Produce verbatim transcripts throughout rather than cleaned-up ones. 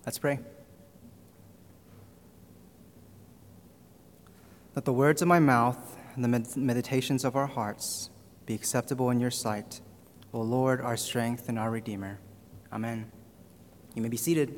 Let's pray. Let the words of my mouth and the med- meditations of our hearts be acceptable in your sight, O Lord, our strength and our Redeemer. Amen. You may be seated.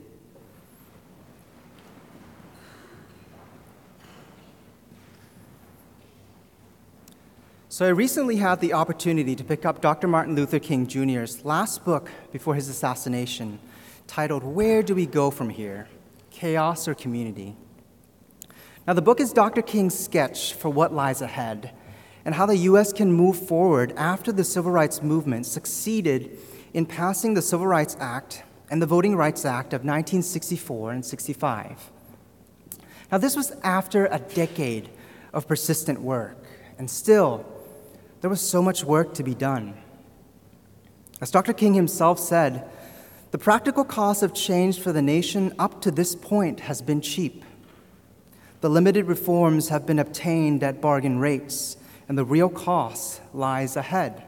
So I recently had the opportunity to pick up Doctor Martin Luther King Junior's last book before his assassination, titled, Where Do We Go From Here? Chaos or Community? Now, the book is Doctor King's sketch for what lies ahead and how the U S can move forward after the Civil Rights Movement succeeded in passing the Civil Rights Act and the Voting Rights Act of nineteen sixty-four and sixty-five. Now, this was after a decade of persistent work, and still, there was so much work to be done. As Doctor King himself said, the practical cost of change for the nation up to this point has been cheap. The limited reforms have been obtained at bargain rates, and the real cost lies ahead.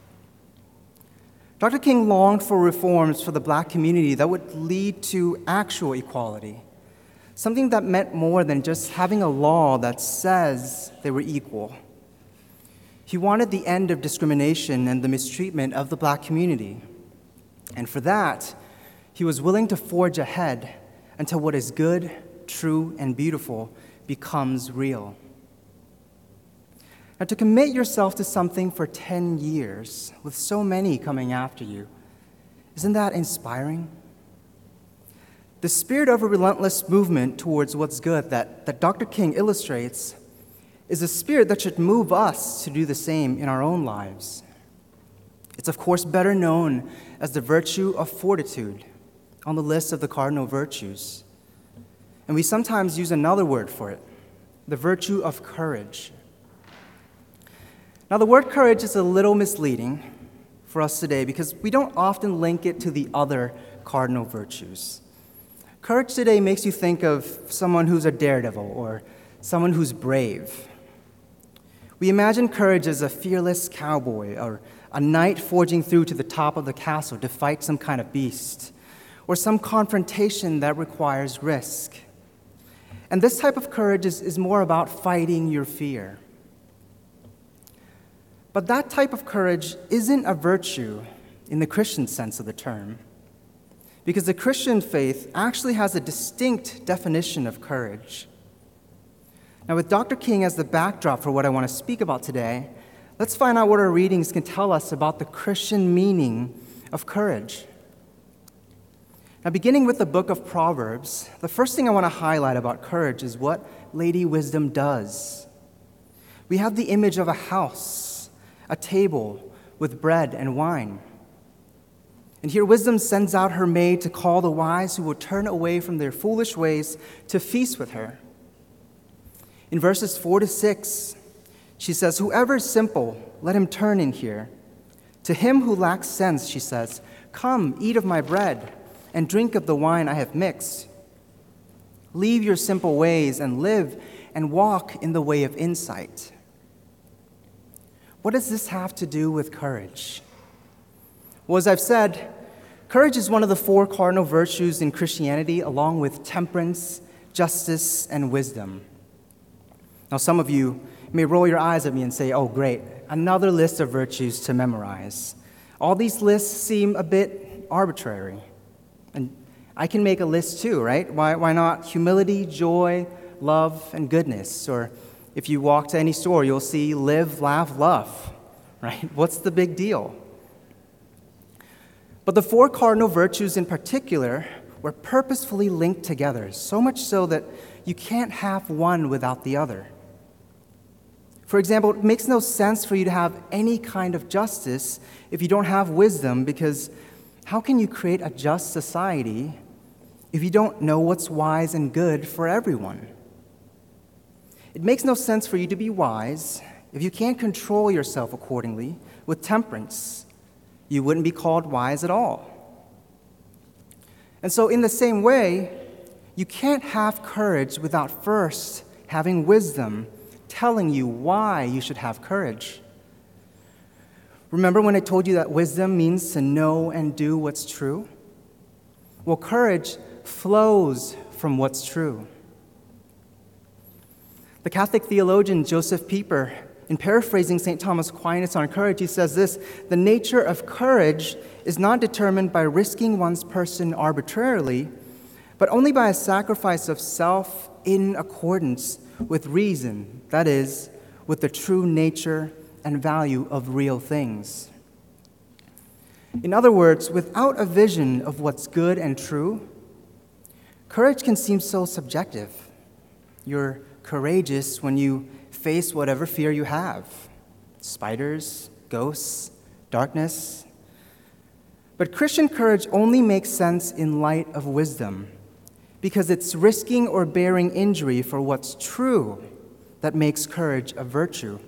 Doctor King longed for reforms for the Black community that would lead to actual equality, something that meant more than just having a law that says they were equal. He wanted the end of discrimination and the mistreatment of the Black community. And for that, he was willing to forge ahead until what is good, true, and beautiful becomes real. Now, to commit yourself to something for ten years, with so many coming after you, isn't that inspiring? The spirit of a relentless movement towards what's good that, that Doctor King illustrates is a spirit that should move us to do the same in our own lives. It's, of course, better known as the virtue of fortitude on the list of the cardinal virtues. And we sometimes use another word for it, the virtue of courage. Now, the word courage is a little misleading for us today because we don't often link it to the other cardinal virtues. Courage today makes you think of someone who's a daredevil or someone who's brave. We imagine courage as a fearless cowboy or a knight forging through to the top of the castle to fight some kind of beast, or some confrontation that requires risk. And this type of courage is, is more about fighting your fear. But that type of courage isn't a virtue in the Christian sense of the term, because the Christian faith actually has a distinct definition of courage. Now, with Doctor King as the backdrop for what I want to speak about today, let's find out what our readings can tell us about the Christian meaning of courage. Now, beginning with the book of Proverbs, the first thing I want to highlight about courage is what Lady Wisdom does. We have the image of a house, a table with bread and wine. And here Wisdom sends out her maid to call the wise who will turn away from their foolish ways to feast with her. In verses four to six, she says, "Whoever is simple, let him turn in here. To him who lacks sense," she says, "come, eat of my bread, and drink of the wine I have mixed. Leave your simple ways and live and walk in the way of insight." What does this have to do with courage? Well, as I've said, courage is one of the four cardinal virtues in Christianity, along with temperance, justice, and wisdom. Now, some of you may roll your eyes at me and say, oh, great, another list of virtues to memorize. All these lists seem a bit arbitrary. And I can make a list too, right? Why, why not humility, joy, love, and goodness? Or if you walk to any store, you'll see live, laugh, love, right? What's the big deal? But the four cardinal virtues in particular were purposefully linked together, so much so that you can't have one without the other. For example, it makes no sense for you to have any kind of justice if you don't have wisdom, because how can you create a just society if you don't know what's wise and good for everyone? It makes no sense for you to be wise if you can't control yourself accordingly with temperance. You wouldn't be called wise at all. And so in the same way, you can't have courage without first having wisdom telling you why you should have courage. Remember when I told you that wisdom means to know and do what's true? Well, courage flows from what's true. The Catholic theologian Joseph Pieper, in paraphrasing Saint Thomas Aquinas on courage, he says this: the nature of courage is not determined by risking one's person arbitrarily, but only by a sacrifice of self in accordance with reason, that is, with the true nature and value of real things. In other words, without a vision of what's good and true, courage can seem so subjective. You're courageous when you face whatever fear you have: spiders, ghosts, darkness. But Christian courage only makes sense in light of wisdom, because it's risking or bearing injury for what's true that makes courage a virtue.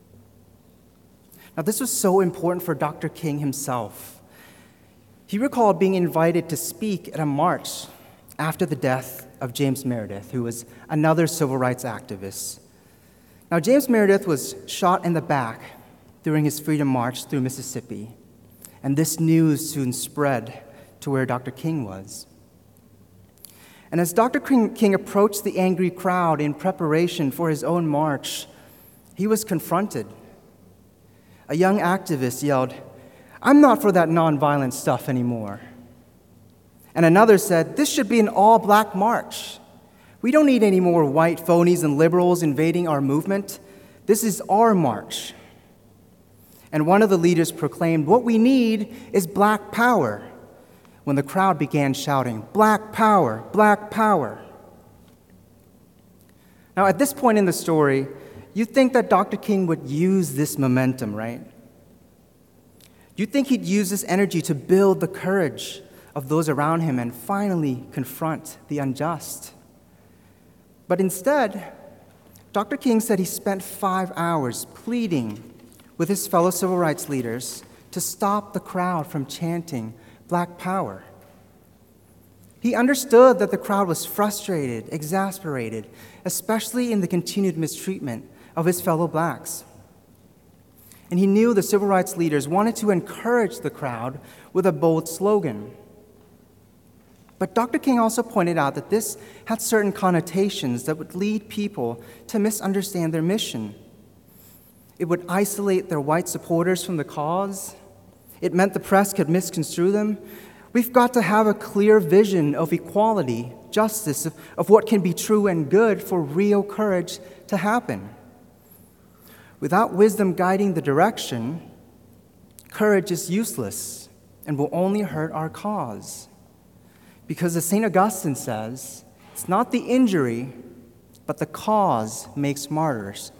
Now, this was so important for Doctor King himself. He recalled being invited to speak at a march after the death of James Meredith, who was another civil rights activist. Now, James Meredith was shot in the back during his freedom march through Mississippi, and this news soon spread to where Doctor King was. And as Doctor King approached the angry crowd in preparation for his own march, he was confronted. A young activist yelled, "I'm not for that nonviolent stuff anymore." And another said, "This should be an all-black march. We don't need any more white phonies and liberals invading our movement. This is our march." And one of the leaders proclaimed, "What we need is black power," when the crowd began shouting, "Black power, black power." Now, at this point in the story, you'd think that Doctor King would use this momentum, right? You'd think he'd use this energy to build the courage of those around him and finally confront the unjust. But instead, Doctor King said he spent five hours pleading with his fellow civil rights leaders to stop the crowd from chanting Black power. He understood that the crowd was frustrated, exasperated, especially in the continued mistreatment of his fellow blacks. And he knew the civil rights leaders wanted to encourage the crowd with a bold slogan. But Doctor King also pointed out that this had certain connotations that would lead people to misunderstand their mission. It would isolate their white supporters from the cause. It meant the press could misconstrue them. We've got to have a clear vision of equality, justice, of, of what can be true and good for real courage to happen. Without wisdom guiding the direction, courage is useless and will only hurt our cause. Because as Saint Augustine says, it's not the injury, but the cause makes martyrs.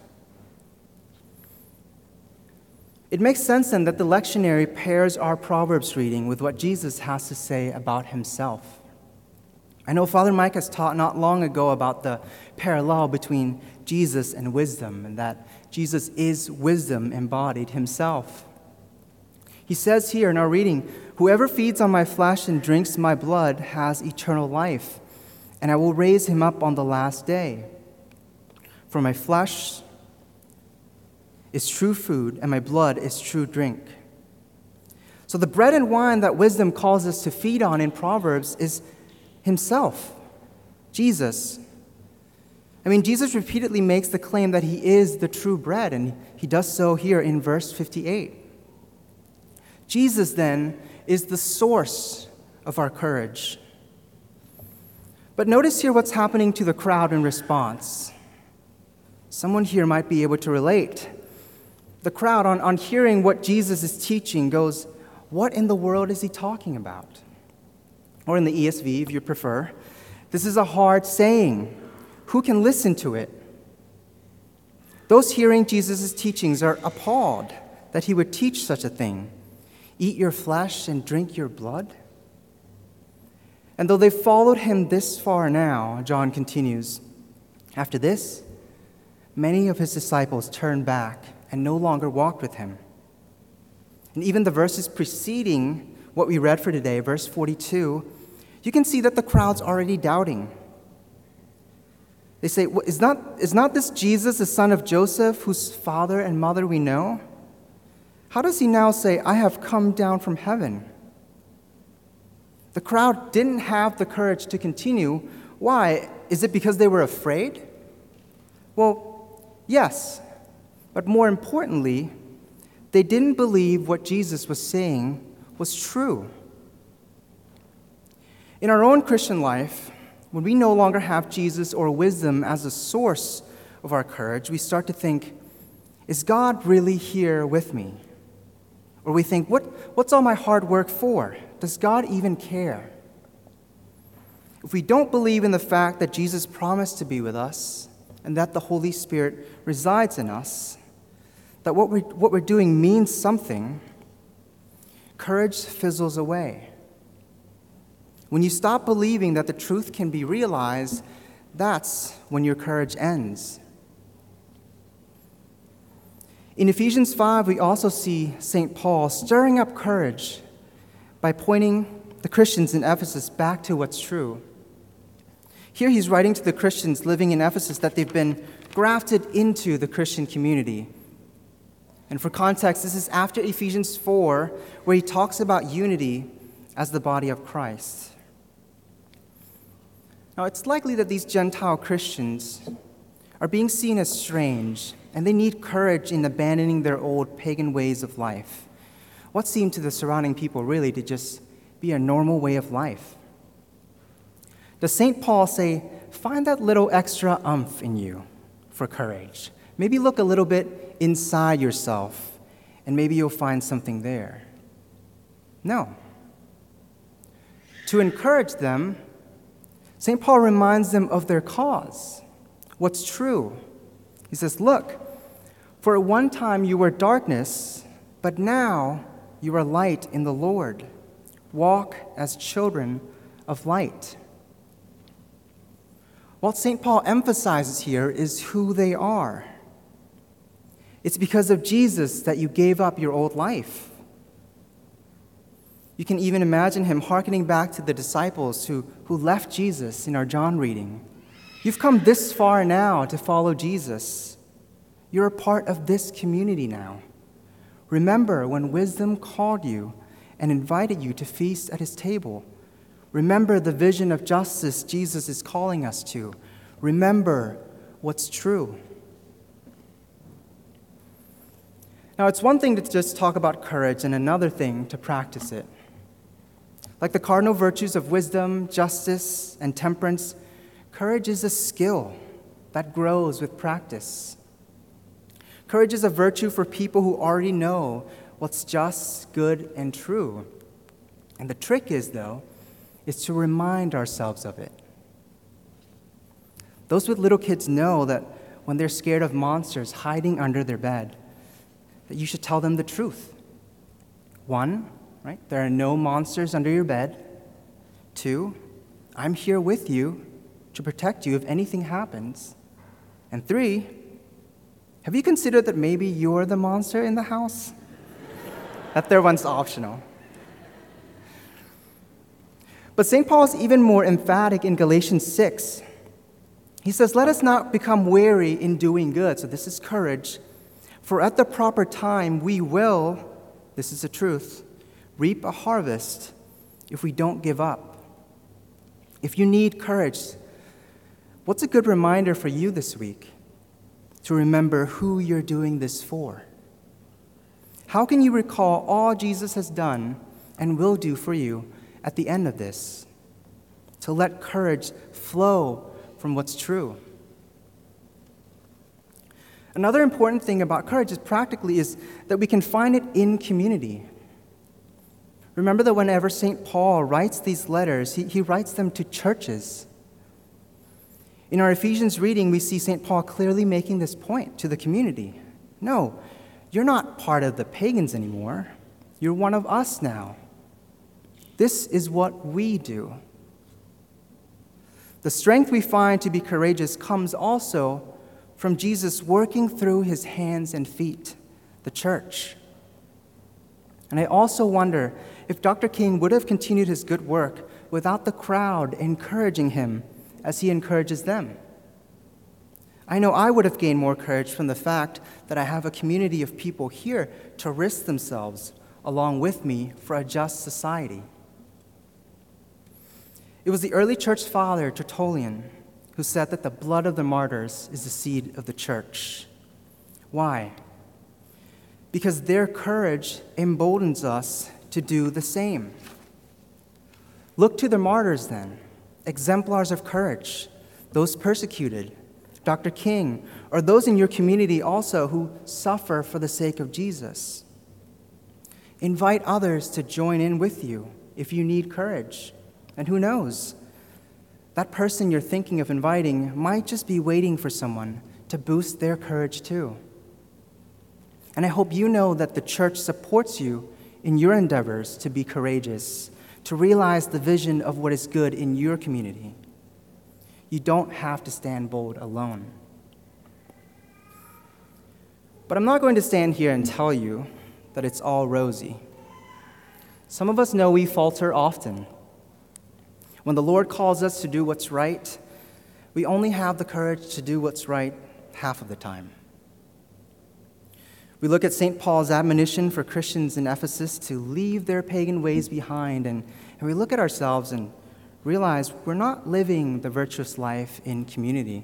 It makes sense then that the lectionary pairs our Proverbs reading with what Jesus has to say about himself. I know Father Mike has taught not long ago about the parallel between Jesus and wisdom, and that Jesus is wisdom embodied himself. He says here in our reading, "Whoever feeds on my flesh and drinks my blood has eternal life, and I will raise him up on the last day. For my flesh is true food, and my blood is true drink." So the bread and wine that wisdom calls us to feed on in Proverbs is himself, Jesus. I mean, Jesus repeatedly makes the claim that he is the true bread, and he does so here in verse fifty-eight. Jesus, then, is the source of our courage. But notice here what's happening to the crowd in response. Someone here might be able to relate. The crowd, on, on hearing what Jesus is teaching, goes, "What in the world is he talking about?" Or in the E S V, if you prefer, "This is a hard saying. Who can listen to it?" Those hearing Jesus' teachings are appalled that he would teach such a thing. Eat your flesh and drink your blood? And though they followed him this far now, John continues, after this, many of his disciples turned back and no longer walked with him. And even the verses preceding what we read for today, verse forty-two, you can see that the crowd's already doubting. They say, is not, is not this Jesus, the son of Joseph, whose father and mother we know? How does he now say, "I have come down from heaven"? The crowd didn't have the courage to continue. Why? Is it because they were afraid? Well, yes. But more importantly, they didn't believe what Jesus was saying was true. In our own Christian life, when we no longer have Jesus or wisdom as a source of our courage, we start to think, is God really here with me? Or we think, what, what's all my hard work for? Does God even care? If we don't believe in the fact that Jesus promised to be with us and that the Holy Spirit resides in us, that what we're, what we're doing means something, courage fizzles away. When you stop believing that the truth can be realized, that's when your courage ends. In Ephesians five, we also see Saint Paul stirring up courage by pointing the Christians in Ephesus back to what's true. Here he's writing to the Christians living in Ephesus that they've been grafted into the Christian community. And for context, this is after Ephesians four, where he talks about unity as the body of Christ. Now, it's likely that these Gentile Christians are being seen as strange, and they need courage in abandoning their old pagan ways of life. What seemed to the surrounding people really to just be a normal way of life? Does Saint Paul say, find that little extra umph in you for courage? Maybe look a little bit inside yourself, and maybe you'll find something there. No. To encourage them, Saint Paul reminds them of their cause, what's true. He says, look, for at one time you were darkness, but now you are light in the Lord. Walk as children of light. What Saint Paul emphasizes here is who they are. It's because of Jesus that you gave up your old life. You can even imagine him hearkening back to the disciples who, who left Jesus in our John reading. You've come this far now to follow Jesus. You're a part of this community now. Remember when wisdom called you and invited you to feast at his table. Remember the vision of justice Jesus is calling us to. Remember what's true. Now, it's one thing to just talk about courage and another thing to practice it. Like the cardinal virtues of wisdom, justice, and temperance, courage is a skill that grows with practice. Courage is a virtue for people who already know what's just, good, and true. And the trick is, though, is to remind ourselves of it. Those with little kids know that when they're scared of monsters hiding under their bed, that you should tell them the truth. One, right, there are no monsters under your bed. Two, I'm here with you to protect you if anything happens. And three, have you considered that maybe you're the monster in the house? That third one's optional. But Saint Paul is even more emphatic in Galatians six. He says, let us not become weary in doing good. So this is courage. For at the proper time we will, this is the truth, reap a harvest if we don't give up. If you need courage, what's a good reminder for you this week? To remember who you're doing this for. How can you recall all Jesus has done and will do for you at the end of this? To let courage flow from what's true. Another important thing about courage is practically is that we can find it in community. Remember that whenever Saint Paul writes these letters, he, he writes them to churches. In our Ephesians reading, we see Saint Paul clearly making this point to the community. No, you're not part of the pagans anymore. You're one of us now. This is what we do. The strength we find to be courageous comes also from Jesus working through his hands and feet, the church. And I also wonder if Doctor King would have continued his good work without the crowd encouraging him as he encourages them. I know I would have gained more courage from the fact that I have a community of people here to risk themselves along with me for a just society. It was the early church father, Tertullian, who said that the blood of the martyrs is the seed of the church. Why? Because their courage emboldens us to do the same. Look to the martyrs then, exemplars of courage, those persecuted, Doctor King, or those in your community also who suffer for the sake of Jesus. Invite others to join in with you if you need courage. And who knows? That person you're thinking of inviting might just be waiting for someone to boost their courage too. And I hope you know that the church supports you in your endeavors to be courageous, to realize the vision of what is good in your community. You don't have to stand bold alone. But I'm not going to stand here and tell you that it's all rosy. Some of us know we falter often. When the Lord calls us to do what's right, we only have the courage to do what's right half of the time. We look at Saint Paul's admonition for Christians in Ephesus to leave their pagan ways behind, and, and we look at ourselves and realize we're not living the virtuous life in community.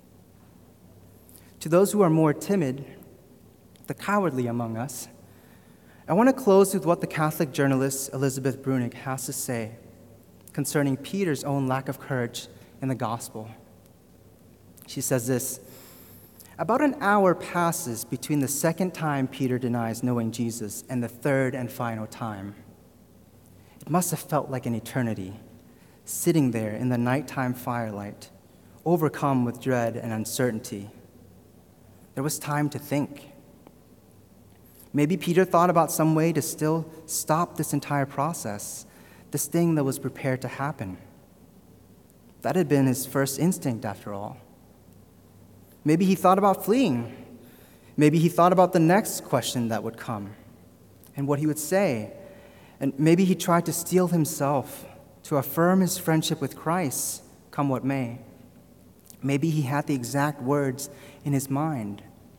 To those who are more timid, the cowardly among us, I want to close with what the Catholic journalist Elizabeth Bruenig has to say concerning Peter's own lack of courage in the gospel. She says this: about an hour passes between the second time Peter denies knowing Jesus and the third and final time. It must have felt like an eternity, sitting there in the nighttime firelight, overcome with dread and uncertainty. There was time to think. Maybe Peter thought about some way to still stop this entire process, this thing that was prepared to happen. That had been his first instinct, after all. Maybe he thought about fleeing. Maybe he thought about the next question that would come and what he would say. And maybe he tried to steel himself to affirm his friendship with Christ, come what may. Maybe he had the exact words in his mind.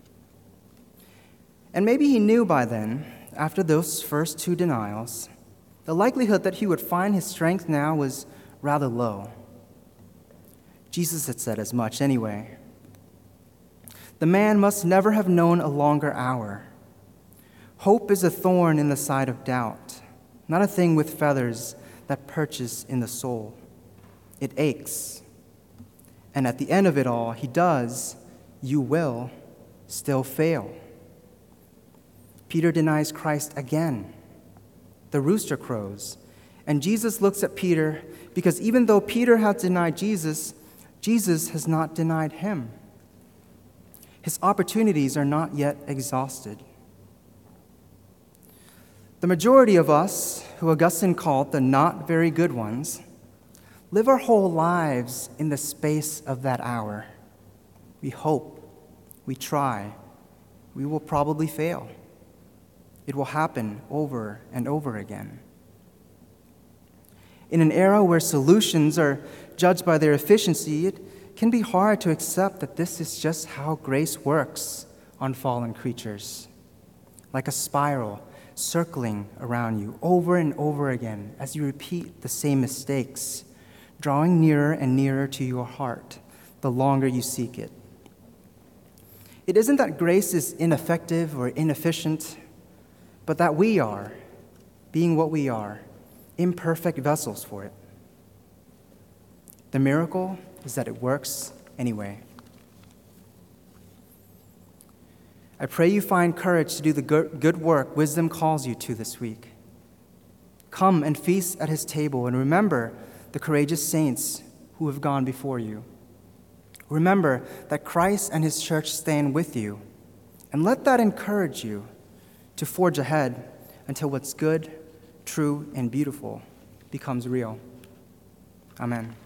And maybe he knew by then, after those first two denials, the likelihood that he would find his strength now was rather low. Jesus had said as much anyway. The man must never have known a longer hour. Hope is a thorn in the side of doubt, not a thing with feathers that perches in the soul. It aches. And at the end of it all, he does, you will, still fail. Peter denies Christ again. The rooster crows. And Jesus looks at Peter because even though Peter has denied Jesus, Jesus has not denied him. His opportunities are not yet exhausted. The majority of us, who Augustine called the not very good ones, live our whole lives in the space of that hour. We hope, we try, we will probably fail. It will happen over and over again. In an era where solutions are judged by their efficiency, it can be hard to accept that this is just how grace works on fallen creatures, like a spiral circling around you over and over again as you repeat the same mistakes, drawing nearer and nearer to your heart the longer you seek it. It isn't that grace is ineffective or inefficient, but that we are, being what we are, imperfect vessels for it. The miracle is that it works anyway. I pray you find courage to do the good work wisdom calls you to this week. Come and feast at his table and remember the courageous saints who have gone before you. Remember that Christ and his church stand with you, and let that encourage you to forge ahead until what's good, true, and beautiful becomes real. Amen.